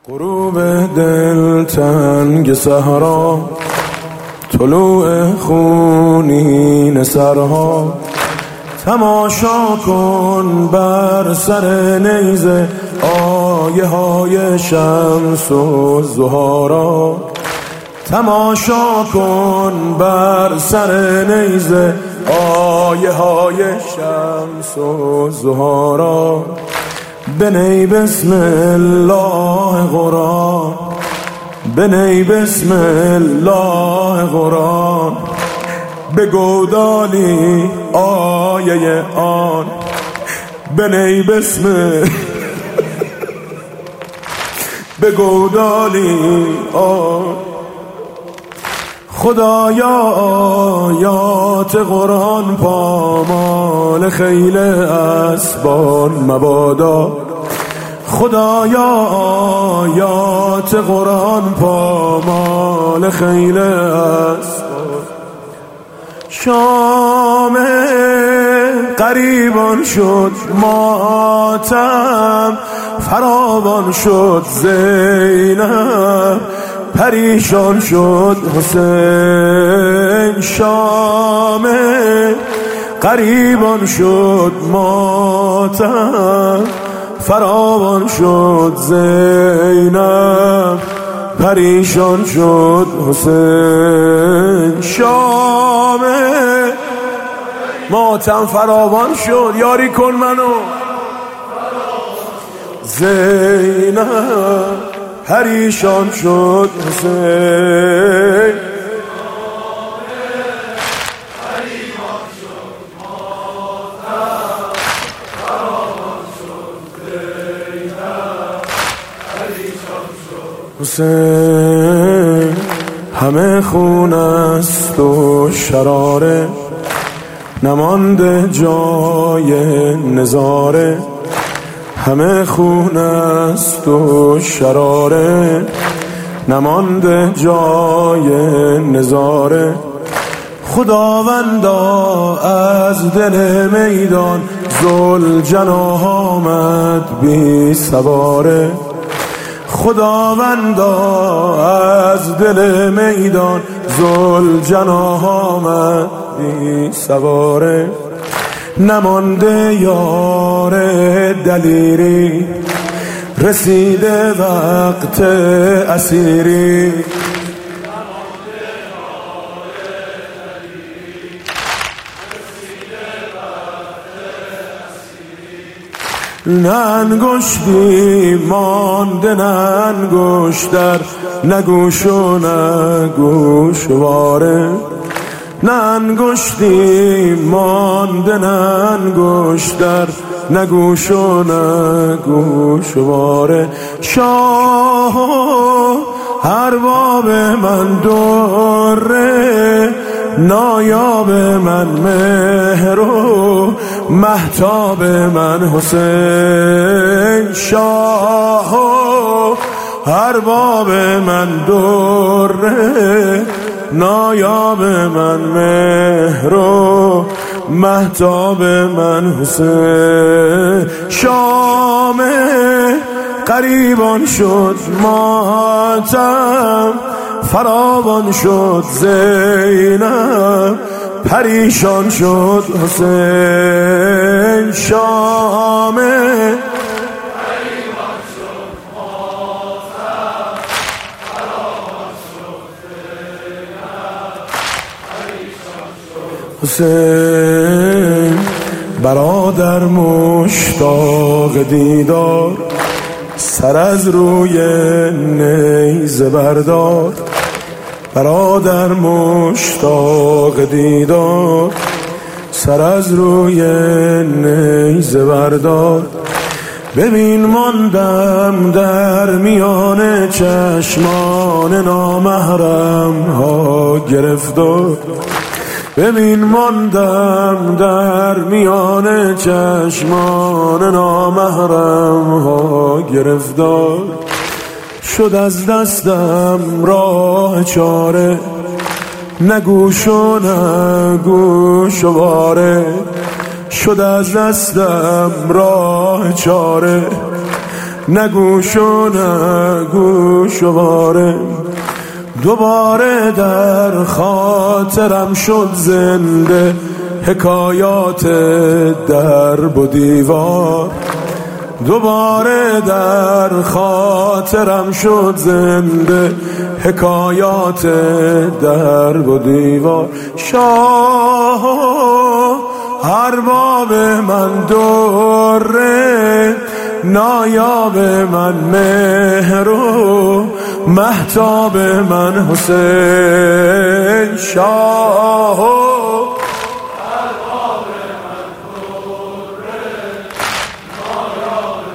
غروب دلتنگ صحرا، طلوع خونین سرها، تماشا کن بر سر نیزه آیه های شمس و زهارا. تماشا کن بر سر نیزه آیه های شمس و زهارا. بنی بسم الله قرآن، بنی بسم الله قرآن، بگو دالی آیه آن. بنی بسم بگو دالی آن. خدایا آیات قرآن پامال خیل اسبان مبادا. خدایا آیات قرآن پامال خیل اسبان. شام قریبان شد ماتم، فراوان شد زینب، پریشان شد حسین. شام قریبان شد ماتم، فراوان شد زینب، پریشان شد حسین. شام ماتم فراوان شد، یاری کن منو زینب، پریشان شد حسین. حسین همه خون است و شراره، نمانده جای نظاره. همه خون است و شراره، نمانده جای نظاره. خداوندا از دل میدان ذوالجناح آمد بی سواره. خداوندا از دل میدان ذوالجناح آمد بی سواره. نمانده یار دلیری، رسیده وقت اسیری. نه انگشتی مانده، نه انگشتر، نه گوش و نه گوشواره. نه انگشتی مانده، نه انگشتر، نه گوش و نه گوشواره. شاه ارباب من دره، نایاب من مهر و مهتاب من حسین. شاه ارباب من دره، نایاب من مهر و مهتاب من حسین. شام قریبان شد ماتم، فراوان شد زینب، پریشان شد حسین. شام حسین برادر مشتاق دیدار، سر از روی نیزه بردار. برادر مشتاق دیدار، سر از روی نیزه بردار. ببین ماندم در میان چشمان نامحرم ها گرفتار. ببین ماندم در میان چشمان نامحرم ها گرفتار. شد از دستم راه چاره، نه گوش و نه گوشواره. شد از دستم راه چاره، نگوش و نگوشواره. دوباره در خاطرم شد زنده حکایات درب و دیوار. دوباره در خاطرم شد زنده حکایات درب و دیوار. شاه ارباب من دوره، نایاب من مهر و مهتاب من حسین. شاه ارباب من دوره، نایاب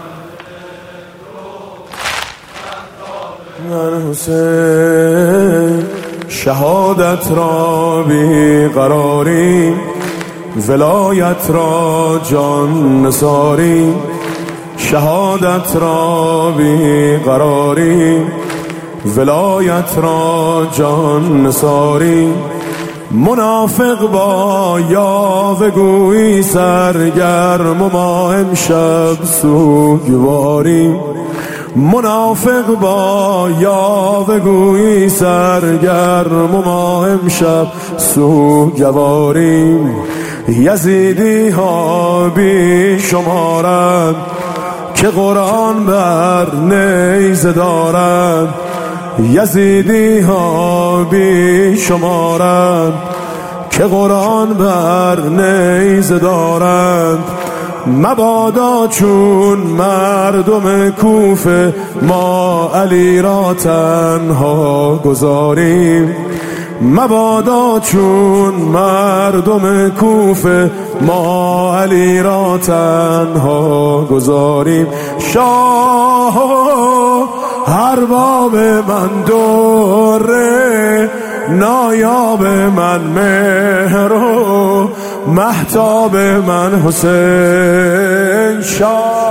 من حسین. شهادت را بیقراری، ولایت را جان نثاری. شهادت را بیقراری، ولایت را جان نثاری. منافق با یاوه گویی سرگرم و ما امشب سوگواری. منافق با یاوه گویی سرگرم و ما امشب سوگواری. یزیدی ها بی شمارند که قرآن بر نیزه دارند. یزیدی ها بی شمارند که قرآن بر نیزه دارند. مبادا چون مردم کوفه ما علی را تنها گذاریم. مبادا چون مردم کوفه ما علی را تنها گذاریم. شاه ارباب من دوره، نایاب من مهر و مهتاب من حسین. شاه